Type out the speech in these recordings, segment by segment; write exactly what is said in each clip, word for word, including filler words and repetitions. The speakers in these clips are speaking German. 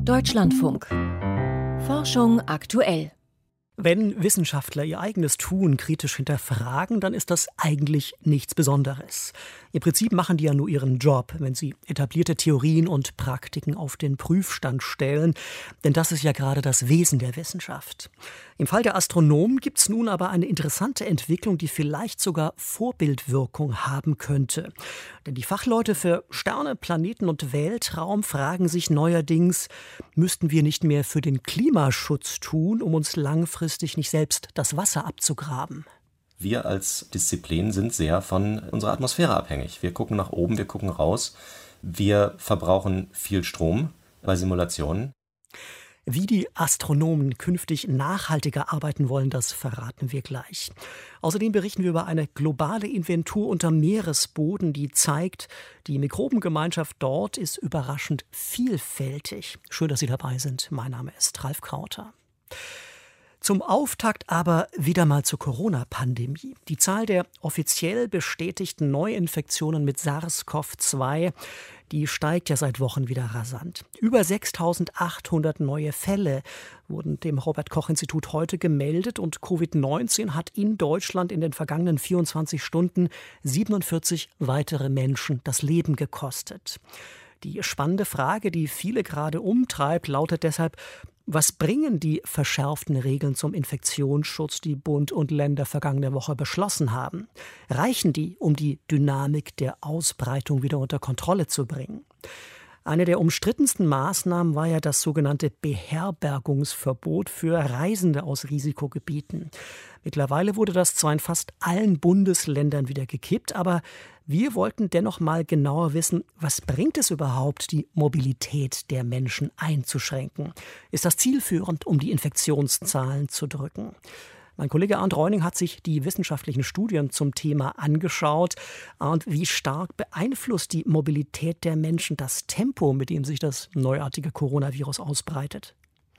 Deutschlandfunk. Forschung aktuell. Wenn Wissenschaftler ihr eigenes Tun kritisch hinterfragen, dann ist das eigentlich nichts Besonderes. Im Prinzip machen die ja nur ihren Job, wenn sie etablierte Theorien und Praktiken auf den Prüfstand stellen. Denn das ist ja gerade das Wesen der Wissenschaft. Im Fall der Astronomen gibt es nun aber eine interessante Entwicklung, die vielleicht sogar Vorbildwirkung haben könnte. Denn die Fachleute für Sterne, Planeten und Weltraum fragen sich neuerdings, müssten wir nicht mehr für den Klimaschutz tun, um uns langfristig nicht selbst das Wasser abzugraben? Wir als Disziplin sind sehr von unserer Atmosphäre abhängig. Wir gucken nach oben, wir gucken raus. Wir verbrauchen viel Strom bei Simulationen. Wie die Astronomen künftig nachhaltiger arbeiten wollen, das verraten wir gleich. Außerdem berichten wir über eine globale Inventur unter Meeresboden, die zeigt, die Mikrobengemeinschaft dort ist überraschend vielfältig. Schön, dass Sie dabei sind. Mein Name ist Ralf Krauter. Zum Auftakt aber wieder mal zur Corona-Pandemie. Die Zahl der offiziell bestätigten Neuinfektionen mit SARS-C o V zwei, die steigt ja seit Wochen wieder rasant. Über sechstausendachthundert neue Fälle wurden dem Robert-Koch-Institut heute gemeldet und Covid neunzehn hat in Deutschland in den vergangenen vierundzwanzig Stunden siebenundvierzig weitere Menschen das Leben gekostet. Die spannende Frage, die viele gerade umtreibt, lautet deshalb: Was bringen die verschärften Regeln zum Infektionsschutz, die Bund und Länder vergangene Woche beschlossen haben? Reichen die, um die Dynamik der Ausbreitung wieder unter Kontrolle zu bringen? Eine der umstrittensten Maßnahmen war ja das sogenannte Beherbergungsverbot für Reisende aus Risikogebieten. Mittlerweile wurde das zwar in fast allen Bundesländern wieder gekippt, aber wir wollten dennoch mal genauer wissen, was bringt es überhaupt, die Mobilität der Menschen einzuschränken? Ist das zielführend, um die Infektionszahlen zu drücken? Mein Kollege Arndt Reuning hat sich die wissenschaftlichen Studien zum Thema angeschaut. Und wie stark beeinflusst die Mobilität der Menschen das Tempo, mit dem sich das neuartige Coronavirus ausbreitet?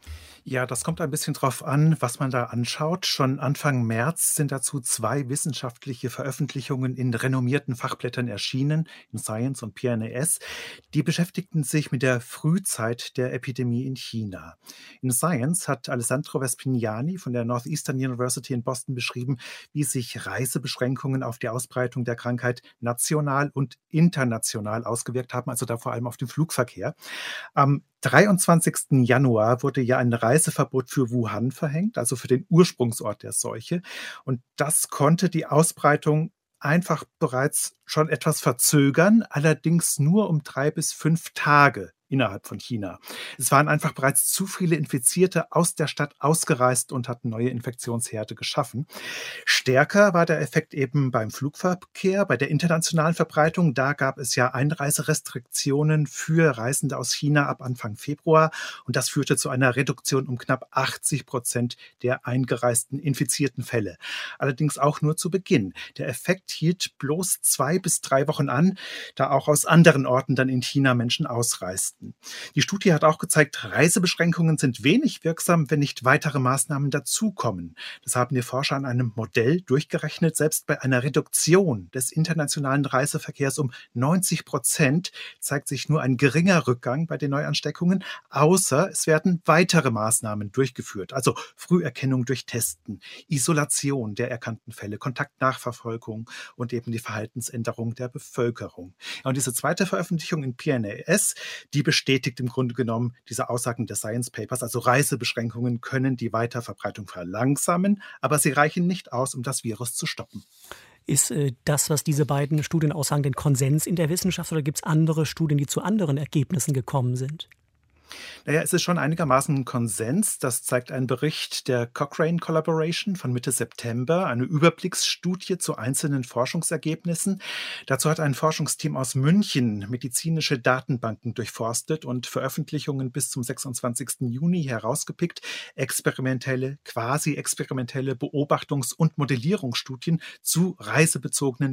Ja, das kommt ein bisschen drauf an, was man da anschaut. Schon Anfang März sind dazu zwei wissenschaftliche Veröffentlichungen in renommierten Fachblättern erschienen, in Science und P N A S. Die beschäftigten sich mit der Frühzeit der Epidemie in China. In Science hat Alessandro Vespignani von der Northeastern University in Boston beschrieben, wie sich Reisebeschränkungen auf die Ausbreitung der Krankheit national und international ausgewirkt haben, also da vor allem auf den Flugverkehr. Am dreiundzwanzigsten Januar wurde ja ein Reiseverbot für Wuhan verhängt, also für den Ursprungsort der Seuche. Und das konnte die Ausbreitung einfach bereits schon etwas verzögern, allerdings nur um drei bis fünf Tage innerhalb von China. Es waren einfach bereits zu viele Infizierte aus der Stadt ausgereist und hatten neue Infektionsherde geschaffen. Stärker war der Effekt eben beim Flugverkehr, bei der internationalen Verbreitung. Da gab es ja Einreiserestriktionen für Reisende aus China ab Anfang Februar und das führte zu einer Reduktion um knapp achtzig Prozent der eingereisten infizierten Fälle. Allerdings auch nur zu Beginn. Der Effekt hielt bloß zwei bis drei Wochen an, da auch aus anderen Orten dann in China Menschen ausreisten. Die Studie hat auch gezeigt, Reisebeschränkungen sind wenig wirksam, wenn nicht weitere Maßnahmen dazukommen. Das haben die Forscher an einem Modell durchgerechnet. Selbst bei einer Reduktion des internationalen Reiseverkehrs um neunzig Prozent zeigt sich nur ein geringer Rückgang bei den Neuansteckungen, außer es werden weitere Maßnahmen durchgeführt. Also Früherkennung durch Testen, Isolation der erkannten Fälle, Kontaktnachverfolgung und eben die Verhaltensänderung der Bevölkerung. Und diese zweite Veröffentlichung in P N A S, die bestätigt im Grunde genommen diese Aussagen des Science Papers. Also Reisebeschränkungen können die Weiterverbreitung verlangsamen, aber sie reichen nicht aus, um das Virus zu stoppen. Ist äh, das, was diese beiden Studien aussagen, den Konsens in der Wissenschaft oder gibt es andere Studien, die zu anderen Ergebnissen gekommen sind? Naja, es ist schon einigermaßen ein Konsens. Das zeigt ein Bericht der Cochrane Collaboration von Mitte September, eine Überblicksstudie zu einzelnen Forschungsergebnissen. Dazu hat ein Forschungsteam aus München medizinische Datenbanken durchforstet und Veröffentlichungen bis zum sechsundzwanzigsten Juni herausgepickt, experimentelle, quasi-experimentelle Beobachtungs- und Modellierungsstudien zu reisebezogenen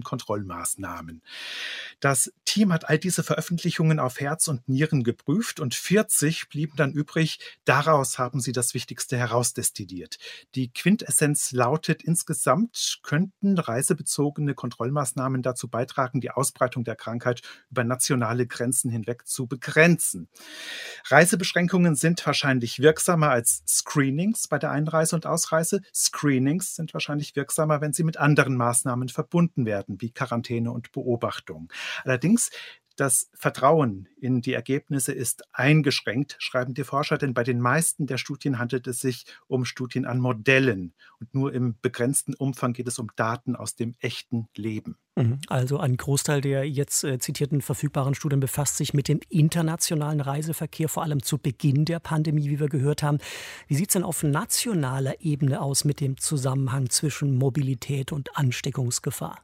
Kontrollmaßnahmen. Das Team hat all diese Veröffentlichungen auf Herz und Nieren geprüft und vierzig fünfzig blieben dann übrig. Daraus haben sie das Wichtigste herausdestilliert. Die Quintessenz lautet, insgesamt könnten reisebezogene Kontrollmaßnahmen dazu beitragen, die Ausbreitung der Krankheit über nationale Grenzen hinweg zu begrenzen. Reisebeschränkungen sind wahrscheinlich wirksamer als Screenings bei der Einreise und Ausreise. Screenings sind wahrscheinlich wirksamer, wenn sie mit anderen Maßnahmen verbunden werden, wie Quarantäne und Beobachtung. Allerdings das Vertrauen in die Ergebnisse ist eingeschränkt, schreiben die Forscher, denn bei den meisten der Studien handelt es sich um Studien an Modellen und nur im begrenzten Umfang geht es um Daten aus dem echten Leben. Also ein Großteil der jetzt äh, zitierten verfügbaren Studien befasst sich mit dem internationalen Reiseverkehr, vor allem zu Beginn der Pandemie, wie wir gehört haben. Wie sieht es denn auf nationaler Ebene aus mit dem Zusammenhang zwischen Mobilität und Ansteckungsgefahr?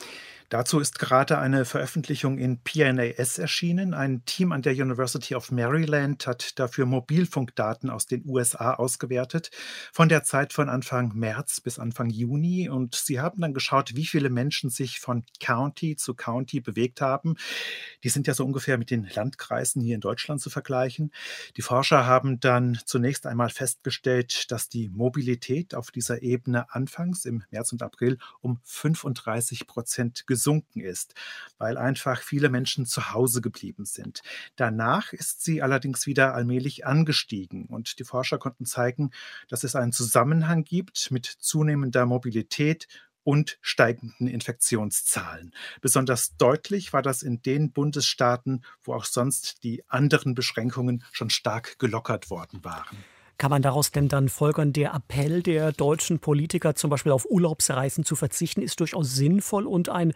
Dazu ist gerade eine Veröffentlichung in P N A S erschienen. Ein Team an der University of Maryland hat dafür Mobilfunkdaten aus den U S A ausgewertet, von der Zeit von Anfang März bis Anfang Juni. Und sie haben dann geschaut, wie viele Menschen sich von County zu County bewegt haben. Die sind ja so ungefähr mit den Landkreisen hier in Deutschland zu vergleichen. Die Forscher haben dann zunächst einmal festgestellt, dass die Mobilität auf dieser Ebene anfangs im März und April um fünfunddreißig Prozent gesunken ist, weil einfach viele Menschen zu Hause geblieben sind. Danach ist sie allerdings wieder allmählich angestiegen und die Forscher konnten zeigen, dass es einen Zusammenhang gibt mit zunehmender Mobilität und steigenden Infektionszahlen. Besonders deutlich war das in den Bundesstaaten, wo auch sonst die anderen Beschränkungen schon stark gelockert worden waren. Kann man daraus denn dann folgern, der Appell der deutschen Politiker, zum Beispiel auf Urlaubsreisen zu verzichten, ist durchaus sinnvoll und ein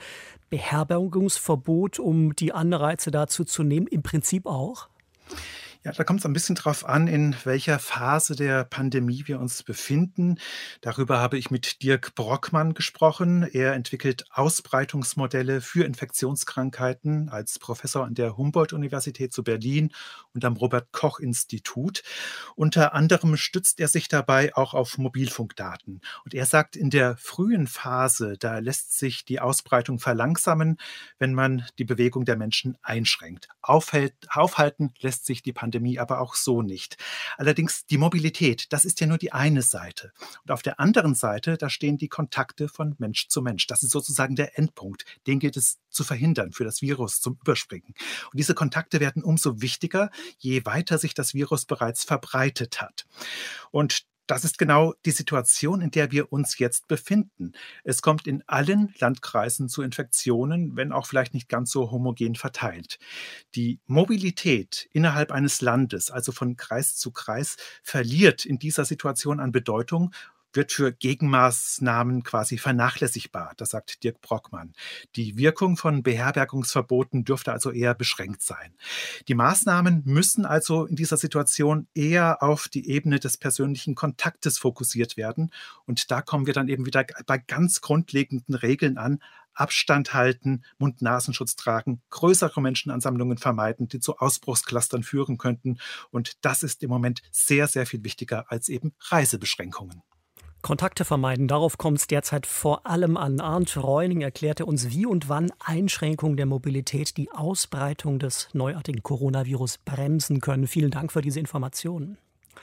Beherbergungsverbot, um die Anreize dazu zu nehmen, im Prinzip auch? Ja, da kommt es ein bisschen drauf an, in welcher Phase der Pandemie wir uns befinden. Darüber habe ich mit Dirk Brockmann gesprochen. Er entwickelt Ausbreitungsmodelle für Infektionskrankheiten als Professor an der Humboldt-Universität zu Berlin und am Robert-Koch-Institut. Unter anderem stützt er sich dabei auch auf Mobilfunkdaten. Und er sagt, in der frühen Phase, da lässt sich die Ausbreitung verlangsamen, wenn man die Bewegung der Menschen einschränkt. Aufhält, aufhalten lässt sich die Pandemie aber auch so nicht. Allerdings die Mobilität, das ist ja nur die eine Seite. Und auf der anderen Seite, da stehen die Kontakte von Mensch zu Mensch. Das ist sozusagen der Endpunkt. Den gilt es zu verhindern, für das Virus zum Überspringen. Und diese Kontakte werden umso wichtiger, je weiter sich das Virus bereits verbreitet hat. Und das ist genau die Situation, in der wir uns jetzt befinden. Es kommt in allen Landkreisen zu Infektionen, wenn auch vielleicht nicht ganz so homogen verteilt. Die Mobilität innerhalb eines Landes, also von Kreis zu Kreis, verliert in dieser Situation an Bedeutung, wird für Gegenmaßnahmen quasi vernachlässigbar, das sagt Dirk Brockmann. Die Wirkung von Beherbergungsverboten dürfte also eher beschränkt sein. Die Maßnahmen müssen also in dieser Situation eher auf die Ebene des persönlichen Kontaktes fokussiert werden. Und da kommen wir dann eben wieder bei ganz grundlegenden Regeln an. Abstand halten, Mund-Nasenschutz tragen, größere Menschenansammlungen vermeiden, die zu Ausbruchsclustern führen könnten. Und das ist im Moment sehr, sehr viel wichtiger als eben Reisebeschränkungen. Kontakte vermeiden, darauf kommt es derzeit vor allem an. Arndt Reuning erklärte uns, wie und wann Einschränkungen der Mobilität die Ausbreitung des neuartigen Coronavirus bremsen können. Vielen Dank für diese Informationen.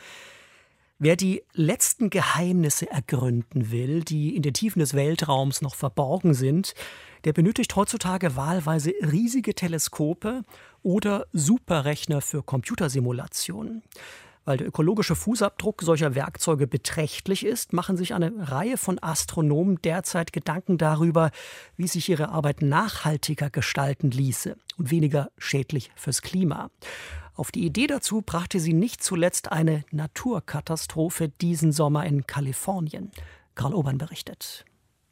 Wer die letzten Geheimnisse ergründen will, die in den Tiefen des Weltraums noch verborgen sind, der benötigt heutzutage wahlweise riesige Teleskope oder Superrechner für Computersimulationen. Weil der ökologische Fußabdruck solcher Werkzeuge beträchtlich ist, machen sich eine Reihe von Astronomen derzeit Gedanken darüber, wie sich ihre Arbeit nachhaltiger gestalten ließe und weniger schädlich fürs Klima. Auf die Idee dazu brachte sie nicht zuletzt eine Naturkatastrophe diesen Sommer in Kalifornien. Karl Obern berichtet.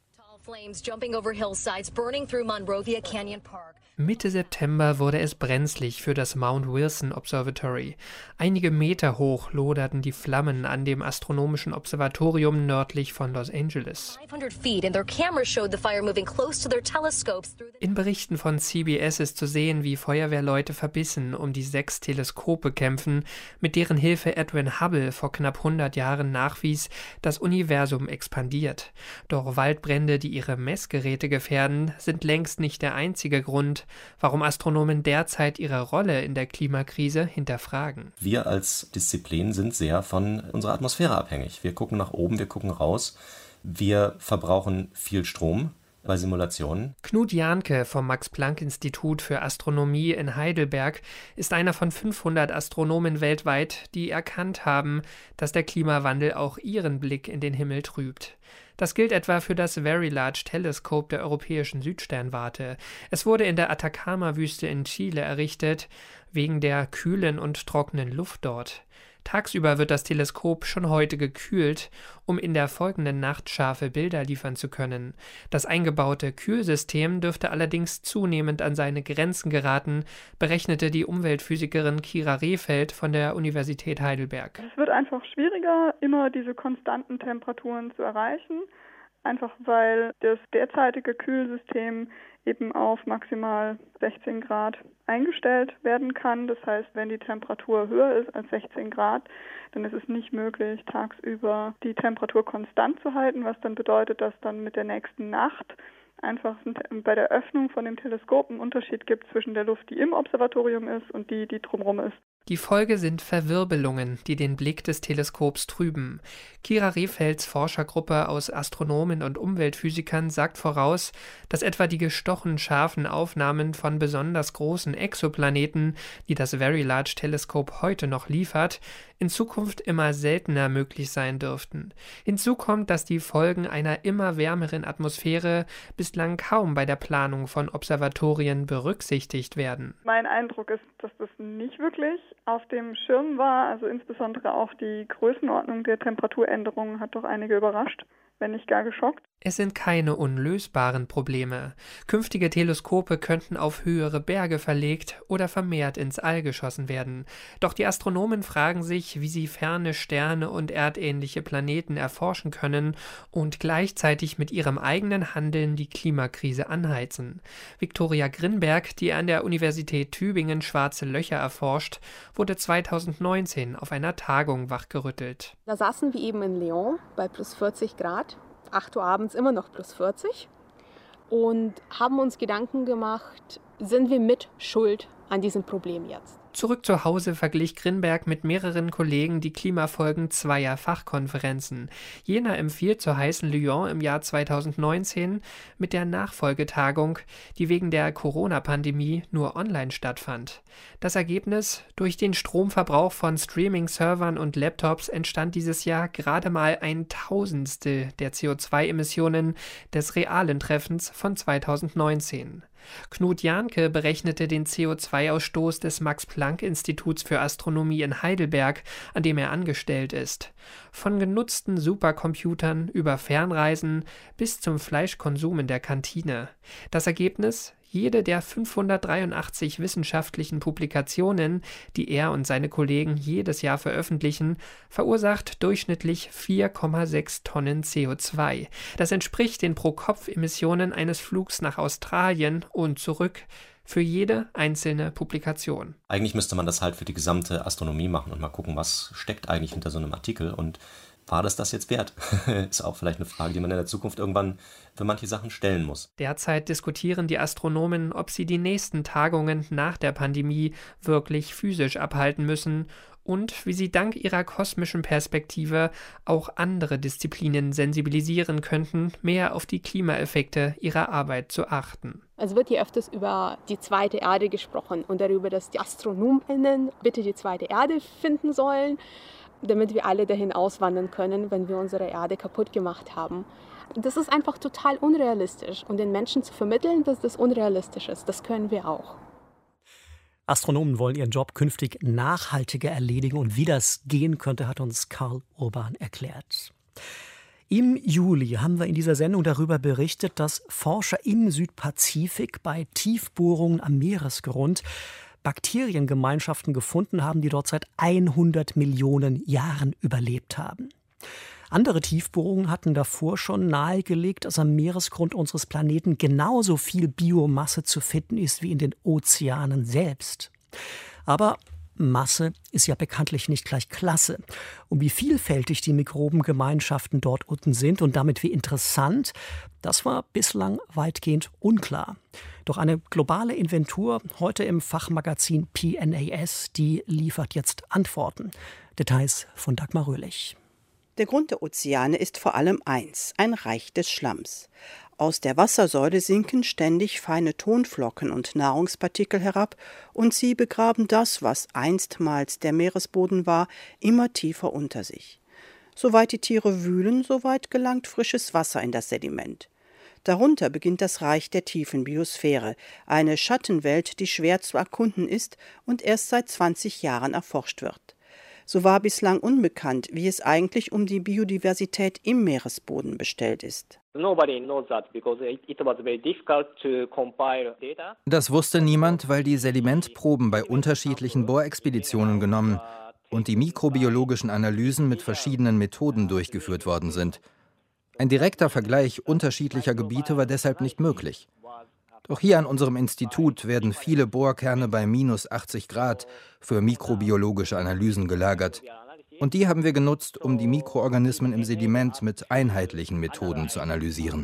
Mitte September wurde es brenzlig für das Mount Wilson Observatory. Einige Meter hoch loderten die Flammen an dem astronomischen Observatorium nördlich von Los Angeles. In Berichten von C B S ist zu sehen, wie Feuerwehrleute verbissen um die sechs Teleskope kämpfen, mit deren Hilfe Edwin Hubble vor knapp hundert Jahren nachwies, das Universum expandiert. Doch Waldbrände, die ihre Messgeräte gefährden, sind längst nicht der einzige Grund, warum Astronomen derzeit ihre Rolle in der Klimakrise hinterfragen. Wir als Disziplin sind sehr von unserer Atmosphäre abhängig. Wir gucken nach oben, wir gucken raus. Wir verbrauchen viel Strom bei Simulationen. Knut Jahnke vom Max-Planck-Institut für Astronomie in Heidelberg ist einer von fünfhundert Astronomen weltweit, die erkannt haben, dass der Klimawandel auch ihren Blick in den Himmel trübt. Das gilt etwa für das Very Large Telescope der Europäischen Südsternwarte. Es wurde in der Atacama-Wüste in Chile errichtet, wegen der kühlen und trockenen Luft dort. Tagsüber wird das Teleskop schon heute gekühlt, um in der folgenden Nacht scharfe Bilder liefern zu können. Das eingebaute Kühlsystem dürfte allerdings zunehmend an seine Grenzen geraten, berechnete die Umweltphysikerin Kira Rehfeld von der Universität Heidelberg. Es wird einfach schwieriger, immer diese konstanten Temperaturen zu erreichen, einfach weil das derzeitige Kühlsystem eben auf maximal sechzehn Grad eingestellt werden kann. Das heißt, wenn die Temperatur höher ist als sechzehn Grad, dann ist es nicht möglich, tagsüber die Temperatur konstant zu halten, was dann bedeutet, dass dann mit der nächsten Nacht einfach bei der Öffnung von dem Teleskop einen Unterschied gibt zwischen der Luft, die im Observatorium ist, und die, die drumherum ist. Die Folge sind Verwirbelungen, die den Blick des Teleskops trüben. Kira Rehfelds Forschergruppe aus Astronomen und Umweltphysikern sagt voraus, dass etwa die gestochen scharfen Aufnahmen von besonders großen Exoplaneten, die das Very Large Telescope heute noch liefert, in Zukunft immer seltener möglich sein dürften. Hinzu kommt, dass die Folgen einer immer wärmeren Atmosphäre bislang kaum bei der Planung von Observatorien berücksichtigt werden. Mein Eindruck ist, dass das nicht wirklich auf dem Schirm war. Also insbesondere auch die Größenordnung der Temperaturänderungen hat doch einige überrascht, wenn nicht gar geschockt. Es sind keine unlösbaren Probleme. Künftige Teleskope könnten auf höhere Berge verlegt oder vermehrt ins All geschossen werden. Doch die Astronomen fragen sich, wie sie ferne Sterne und erdähnliche Planeten erforschen können und gleichzeitig mit ihrem eigenen Handeln die Klimakrise anheizen. Viktoria Grinberg, die an der Universität Tübingen schwarze Löcher erforscht, wurde zweitausendneunzehn auf einer Tagung wachgerüttelt. Da saßen wir eben in Lyon bei plus vierzig Grad. acht Uhr abends immer noch plus vierzig, und haben uns Gedanken gemacht, sind wir mit schuld an diesem Problem jetzt? Zurück zu Hause verglich Grinberg mit mehreren Kollegen die Klimafolgen zweier Fachkonferenzen. Jener empfiehlt zur heißen Lyon im Jahr zweitausendneunzehn mit der Nachfolgetagung, die wegen der Corona-Pandemie nur online stattfand. Das Ergebnis: Durch den Stromverbrauch von Streaming-Servern und Laptops entstand dieses Jahr gerade mal ein Tausendstel der C O zwei Emissionen des realen Treffens von zweitausendneunzehn. Knut Jahnke berechnete den C O zwei Ausstoß des Max-Planck-Instituts für Astronomie in Heidelberg, an dem er angestellt ist. Von genutzten Supercomputern über Fernreisen bis zum Fleischkonsum in der Kantine. Das Ergebnis: Jede der fünfhundertdreiundachtzig wissenschaftlichen Publikationen, die er und seine Kollegen jedes Jahr veröffentlichen, verursacht durchschnittlich vier Komma sechs Tonnen C O zwei. Das entspricht den Pro-Kopf-Emissionen eines Flugs nach Australien und zurück für jede einzelne Publikation. Eigentlich müsste man das halt für die gesamte Astronomie machen und mal gucken, was steckt eigentlich hinter so einem Artikel und war das das jetzt wert? Ist auch vielleicht eine Frage, die man in der Zukunft irgendwann für manche Sachen stellen muss. Derzeit diskutieren die Astronomen, ob sie die nächsten Tagungen nach der Pandemie wirklich physisch abhalten müssen und wie sie dank ihrer kosmischen Perspektive auch andere Disziplinen sensibilisieren könnten, mehr auf die Klimaeffekte ihrer Arbeit zu achten. Es wird hier öfters über die zweite Erde gesprochen und darüber, dass die AstronomInnen bitte die zweite Erde finden sollen, damit wir alle dahin auswandern können, wenn wir unsere Erde kaputt gemacht haben. Das ist einfach total unrealistisch. Und den Menschen zu vermitteln, dass das unrealistisch ist, das können wir auch. Astronomen wollen ihren Job künftig nachhaltiger erledigen. Und wie das gehen könnte, hat uns Karl Urban erklärt. Im Juli haben wir in dieser Sendung darüber berichtet, dass Forscher im Südpazifik bei Tiefbohrungen am Meeresgrund Bakteriengemeinschaften gefunden haben, die dort seit hundert Millionen Jahren überlebt haben. Andere Tiefbohrungen hatten davor schon nahegelegt, dass am Meeresgrund unseres Planeten genauso viel Biomasse zu finden ist wie in den Ozeanen selbst. Aber Masse ist ja bekanntlich nicht gleich Klasse. Und wie vielfältig die Mikrobengemeinschaften dort unten sind und damit wie interessant, das war bislang weitgehend unklar. Doch eine globale Inventur heute im Fachmagazin P N A S, die liefert jetzt Antworten. Details von Dagmar Röhlich. Der Grund der Ozeane ist vor allem eins, ein Reich des Schlamms. Aus der Wassersäule sinken ständig feine Tonflocken und Nahrungspartikel herab und sie begraben das, was einstmals der Meeresboden war, immer tiefer unter sich. Soweit die Tiere wühlen, soweit gelangt frisches Wasser in das Sediment. Darunter beginnt das Reich der tiefen Biosphäre, eine Schattenwelt, die schwer zu erkunden ist und erst seit zwanzig Jahren erforscht wird. So war bislang unbekannt, wie es eigentlich um die Biodiversität im Meeresboden bestellt ist. Das wusste niemand, weil die Sedimentproben bei unterschiedlichen Bohrexpeditionen genommen und die mikrobiologischen Analysen mit verschiedenen Methoden durchgeführt worden sind. Ein direkter Vergleich unterschiedlicher Gebiete war deshalb nicht möglich. Doch hier an unserem Institut werden viele Bohrkerne bei minus achtzig Grad für mikrobiologische Analysen gelagert. Und die haben wir genutzt, um die Mikroorganismen im Sediment mit einheitlichen Methoden zu analysieren.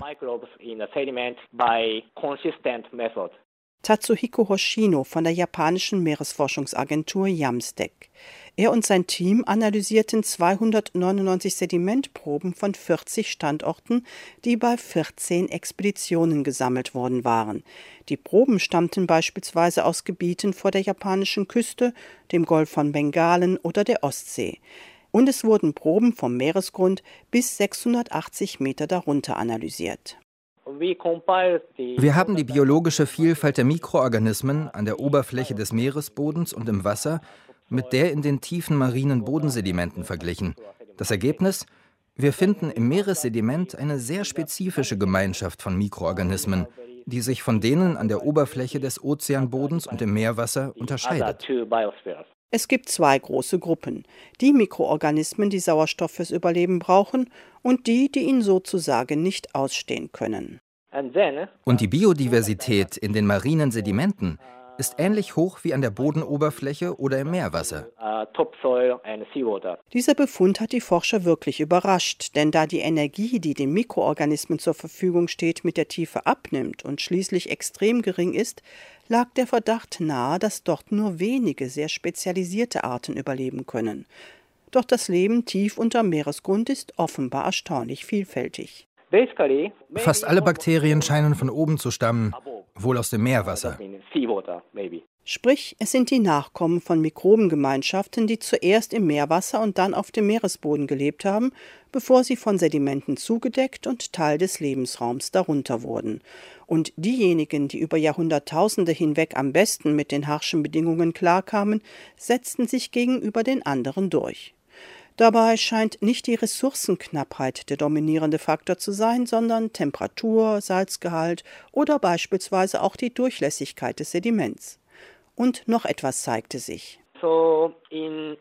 Tatsuhiko Hoshino von der japanischen Meeresforschungsagentur JAMSTEC. Er und sein Team analysierten zweihundertneunundneunzig Sedimentproben von vierzig Standorten, die bei vierzehn Expeditionen gesammelt worden waren. Die Proben stammten beispielsweise aus Gebieten vor der japanischen Küste, dem Golf von Bengalen oder der Ostsee. Und es wurden Proben vom Meeresgrund bis sechshundertachtzig Meter darunter analysiert. Wir haben die biologische Vielfalt der Mikroorganismen an der Oberfläche des Meeresbodens und im Wasser mit der in den tiefen marinen Bodensedimenten verglichen. Das Ergebnis? Wir finden im Meeressediment eine sehr spezifische Gemeinschaft von Mikroorganismen, die sich von denen an der Oberfläche des Ozeanbodens und im Meerwasser unterscheidet. Es gibt zwei große Gruppen. Die Mikroorganismen, die Sauerstoff fürs Überleben brauchen, und die, die ihn sozusagen nicht ausstehen können. Und die Biodiversität in den marinen Sedimenten ist ähnlich hoch wie an der Bodenoberfläche oder im Meerwasser. Dieser Befund hat die Forscher wirklich überrascht, denn da die Energie, die den Mikroorganismen zur Verfügung steht, mit der Tiefe abnimmt und schließlich extrem gering ist, lag der Verdacht nahe, dass dort nur wenige sehr spezialisierte Arten überleben können. Doch das Leben tief unterm Meeresgrund ist offenbar erstaunlich vielfältig. Fast alle Bakterien scheinen von oben zu stammen, wohl aus dem Meerwasser. Sprich, es sind die Nachkommen von Mikrobengemeinschaften, die zuerst im Meerwasser und dann auf dem Meeresboden gelebt haben, bevor sie von Sedimenten zugedeckt und Teil des Lebensraums darunter wurden. Und diejenigen, die über Jahrhunderttausende hinweg am besten mit den harschen Bedingungen klarkamen, setzten sich gegenüber den anderen durch. Dabei scheint nicht die Ressourcenknappheit der dominierende Faktor zu sein, sondern Temperatur, Salzgehalt oder beispielsweise auch die Durchlässigkeit des Sediments. Und noch etwas zeigte sich. In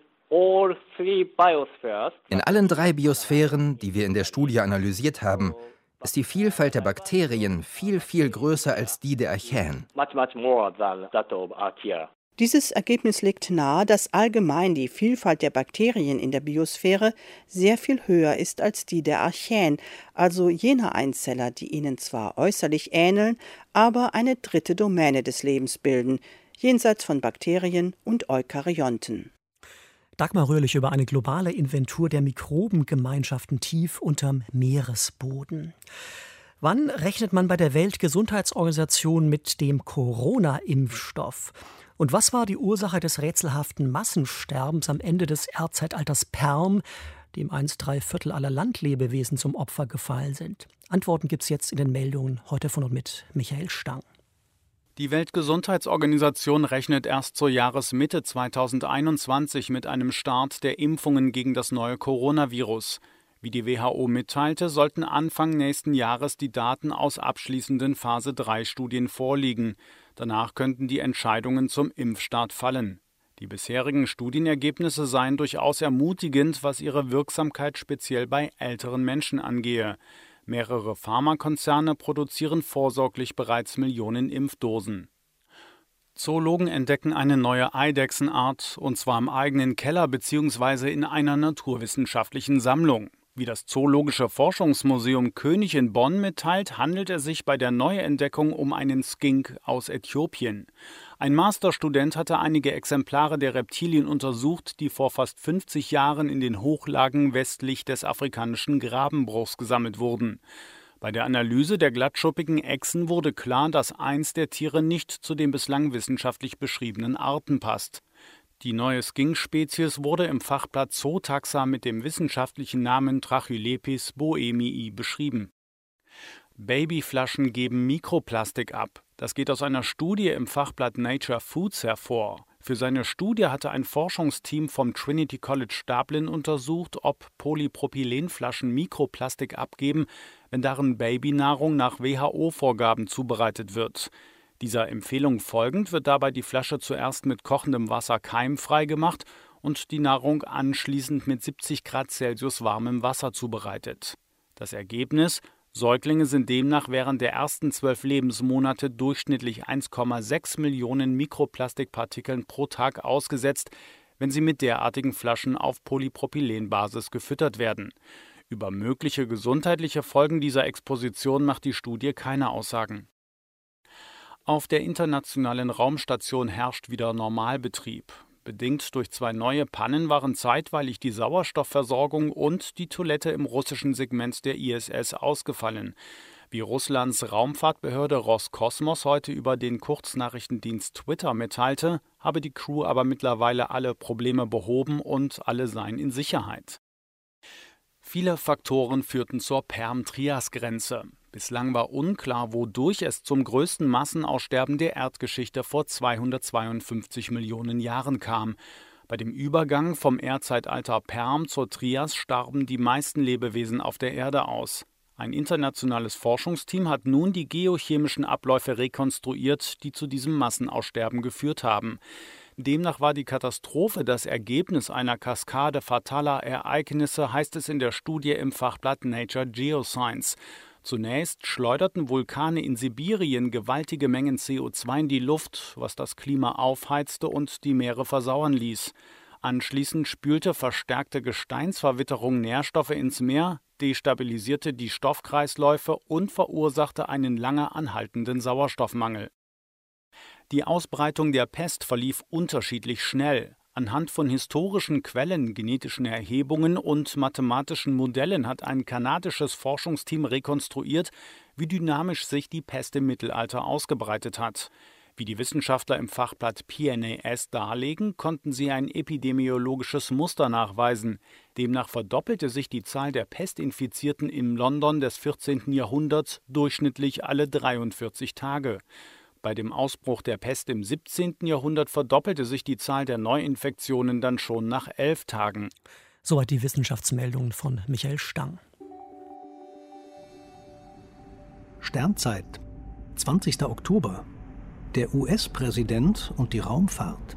allen drei Biosphären, die wir in der Studie analysiert haben, ist die Vielfalt der Bakterien viel, viel größer als die der Archaeen. Dieses Ergebnis legt nahe, dass allgemein die Vielfalt der Bakterien in der Biosphäre sehr viel höher ist als die der Archaeen, also jener Einzeller, die ihnen zwar äußerlich ähneln, aber eine dritte Domäne des Lebens bilden, jenseits von Bakterien und Eukaryonten. Dagmar Röhlich über eine globale Inventur der Mikrobengemeinschaften tief unterm Meeresboden. Wann rechnet man bei der Weltgesundheitsorganisation mit dem Corona-Impfstoff? Und was war die Ursache des rätselhaften Massensterbens am Ende des Erdzeitalters Perm, dem einst drei Viertel aller Landlebewesen zum Opfer gefallen sind? Antworten gibt's jetzt in den Meldungen heute von und mit Michael Stang. Die Weltgesundheitsorganisation rechnet erst zur Jahresmitte zweitausendeinundzwanzig mit einem Start der Impfungen gegen das neue Coronavirus. Wie die W H O mitteilte, sollten Anfang nächsten Jahres die Daten aus abschließenden Phase drei Studien vorliegen. Danach könnten die Entscheidungen zum Impfstart fallen. Die bisherigen Studienergebnisse seien durchaus ermutigend, was ihre Wirksamkeit speziell bei älteren Menschen angehe. Mehrere Pharmakonzerne produzieren vorsorglich bereits Millionen Impfdosen. Zoologen entdecken eine neue Eidechsenart, und zwar im eigenen Keller bzw. in einer naturwissenschaftlichen Sammlung. Wie das Zoologische Forschungsmuseum König in Bonn mitteilt, handelt es sich bei der Neuentdeckung um einen Skink aus Äthiopien. Ein Masterstudent hatte einige Exemplare der Reptilien untersucht, die vor fast fünfzig Jahren in den Hochlagen westlich des afrikanischen Grabenbruchs gesammelt wurden. Bei der Analyse der glattschuppigen Echsen wurde klar, dass eins der Tiere nicht zu den bislang wissenschaftlich beschriebenen Arten passt. Die neue Skink-Spezies wurde im Fachblatt Zootaxa mit dem wissenschaftlichen Namen Trachylepis boehmii beschrieben. Babyflaschen geben Mikroplastik ab. Das geht aus einer Studie im Fachblatt Nature Foods hervor. Für seine Studie hatte ein Forschungsteam vom Trinity College Dublin untersucht, ob Polypropylenflaschen Mikroplastik abgeben, wenn darin Babynahrung nach W H O-Vorgaben zubereitet wird. Dieser Empfehlung folgend wird dabei die Flasche zuerst mit kochendem Wasser keimfrei gemacht und die Nahrung anschließend mit siebzig Grad Celsius warmem Wasser zubereitet. Das Ergebnis: Säuglinge sind demnach während der ersten zwölf Lebensmonate durchschnittlich eins Komma sechs Millionen Mikroplastikpartikeln pro Tag ausgesetzt, wenn sie mit derartigen Flaschen auf Polypropylenbasis gefüttert werden. Über mögliche gesundheitliche Folgen dieser Exposition macht die Studie keine Aussagen. Auf der Internationalen Raumstation herrscht wieder Normalbetrieb. Bedingt durch zwei neue Pannen waren zeitweilig die Sauerstoffversorgung und die Toilette im russischen Segment der I S S ausgefallen. Wie Russlands Raumfahrtbehörde Roskosmos heute über den Kurznachrichtendienst Twitter mitteilte, habe die Crew aber mittlerweile alle Probleme behoben und alle seien in Sicherheit. Viele Faktoren führten zur Perm-Trias-Grenze. Bislang war unklar, wodurch es zum größten Massenaussterben der Erdgeschichte vor zweihundertzweiundfünfzig Millionen Jahren kam. Bei dem Übergang vom Erdzeitalter Perm zur Trias starben die meisten Lebewesen auf der Erde aus. Ein internationales Forschungsteam hat nun die geochemischen Abläufe rekonstruiert, die zu diesem Massenaussterben geführt haben. Demnach war die Katastrophe das Ergebnis einer Kaskade fataler Ereignisse, heißt es in der Studie im Fachblatt Nature Geoscience. Zunächst schleuderten Vulkane in Sibirien gewaltige Mengen C O zwei in die Luft, was das Klima aufheizte und die Meere versauern ließ. Anschließend spülte verstärkte Gesteinsverwitterung Nährstoffe ins Meer, destabilisierte die Stoffkreisläufe und verursachte einen lange anhaltenden Sauerstoffmangel. Die Ausbreitung der Pest verlief unterschiedlich schnell. Anhand von historischen Quellen, genetischen Erhebungen und mathematischen Modellen hat ein kanadisches Forschungsteam rekonstruiert, wie dynamisch sich die Pest im Mittelalter ausgebreitet hat. Wie die Wissenschaftler im Fachblatt P N A S darlegen, konnten sie ein epidemiologisches Muster nachweisen. Demnach verdoppelte sich die Zahl der Pestinfizierten im London des vierzehnten Jahrhunderts durchschnittlich alle dreiundvierzig Tage. Bei dem Ausbruch der Pest im siebzehnten Jahrhundert verdoppelte sich die Zahl der Neuinfektionen dann schon nach elf Tagen. Soweit die Wissenschaftsmeldungen von Michael Stang. Sternzeit, zwanzigster Oktober. Der U S-Präsident und die Raumfahrt.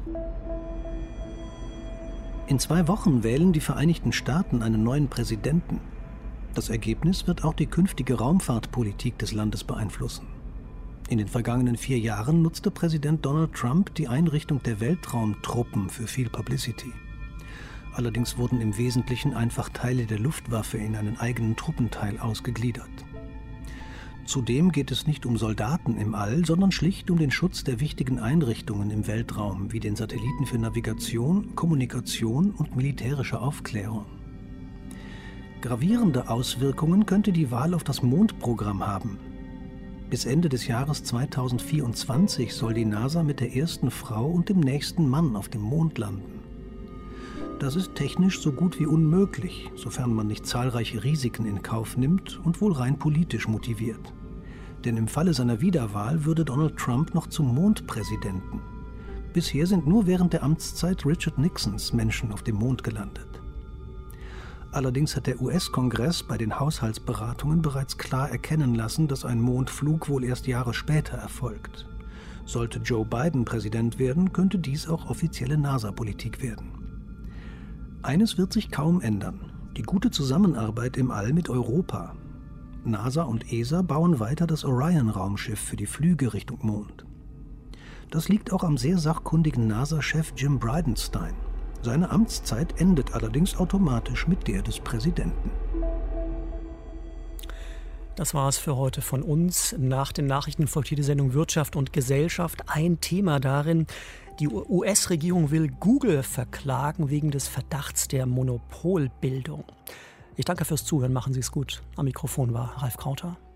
In zwei Wochen wählen die Vereinigten Staaten einen neuen Präsidenten. Das Ergebnis wird auch die künftige Raumfahrtpolitik des Landes beeinflussen. In den vergangenen vier Jahren nutzte Präsident Donald Trump die Einrichtung der Weltraumtruppen für viel Publicity. Allerdings wurden im Wesentlichen einfach Teile der Luftwaffe in einen eigenen Truppenteil ausgegliedert. Zudem geht es nicht um Soldaten im All, sondern schlicht um den Schutz der wichtigen Einrichtungen im Weltraum, wie den Satelliten für Navigation, Kommunikation und militärische Aufklärung. Gravierende Auswirkungen könnte die Wahl auf das Mondprogramm haben. Bis Ende des Jahres zweitausendvierundzwanzig soll die NASA mit der ersten Frau und dem nächsten Mann auf dem Mond landen. Das ist technisch so gut wie unmöglich, sofern man nicht zahlreiche Risiken in Kauf nimmt und wohl rein politisch motiviert. Denn im Falle seiner Wiederwahl würde Donald Trump noch zum Mondpräsidenten. Bisher sind nur während der Amtszeit Richard Nixons Menschen auf dem Mond gelandet. Allerdings hat der U S-Kongress bei den Haushaltsberatungen bereits klar erkennen lassen, dass ein Mondflug wohl erst Jahre später erfolgt. Sollte Joe Biden Präsident werden, könnte dies auch offizielle NASA-Politik werden. Eines wird sich kaum ändern: die gute Zusammenarbeit im All mit Europa. NASA und E S A bauen weiter das Orion-Raumschiff für die Flüge Richtung Mond. Das liegt auch am sehr sachkundigen NASA-Chef Jim Bridenstine. Seine Amtszeit endet allerdings automatisch mit der des Präsidenten. Das war es für heute von uns. Nach den Nachrichten folgt hier die Sendung Wirtschaft und Gesellschaft. Ein Thema darin: Die U S-Regierung will Google verklagen wegen des Verdachts der Monopolbildung. Ich danke fürs Zuhören. Machen Sie es gut. Am Mikrofon war Ralf Krauter.